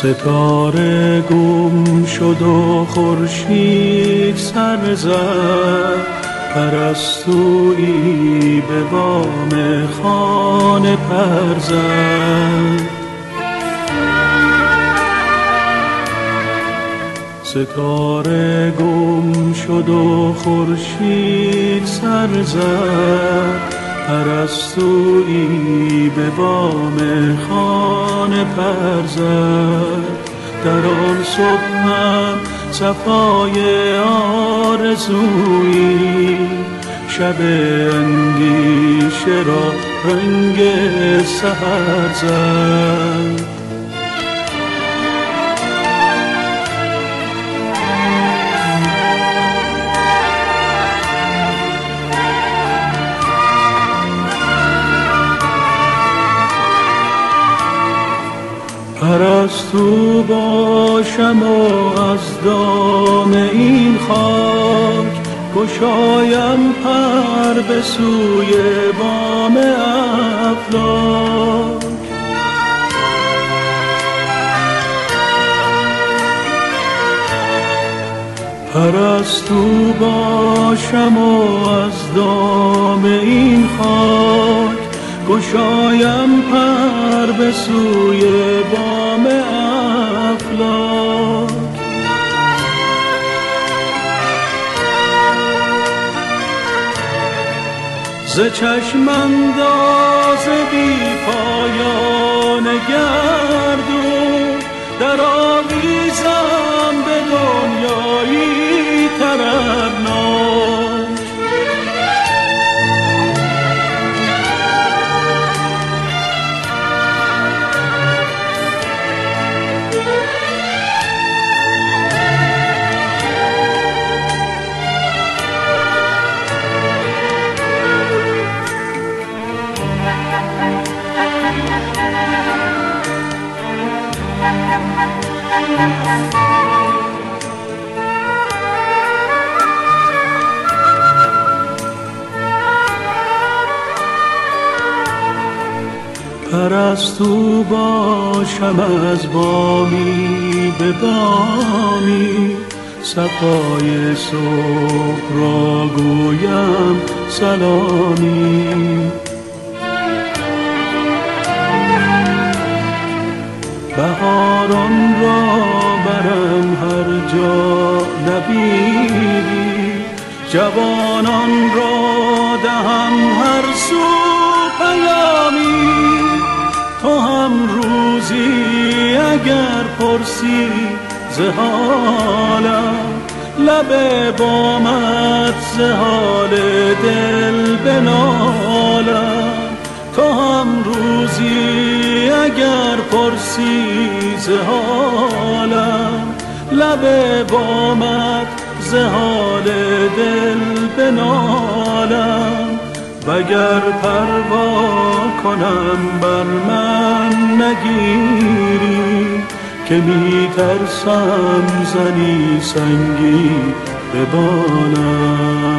ستاره گم شد و خورشید سر زد، پرستویی به بام خانه پر زد. ستاره گم شد و خورشید سر زد، پرستویی به بام خانه پر زد. در آن صبحم صفای آرزویی، شب اندیشه را رنگ سحر زد. پرستو باشم و از دام این خاک، گشایم پر به سوی بام افلاک. پرستو باشم و از دام این خاک، گشایم پر به سوی بام افلاک. ز چشم انداز بی پایان گردون، در آویزم به دنیایی طربناک. پرستو باشم از بامی به بامی، صفای صبح را گویم سلامی. بهاران را برم هر جا نبیری، جوانان را دهم هر سو پیامی. تو هم روزی اگر پرسی ز حالم، لب بامت ز حال دل بنالم. تو هم روزی اگر پرسی ز حالم، لب بامت ز حال دل بنالم. وگر پروا کنم بر من نگیری، که می ترسم زنی سنگی به بالم.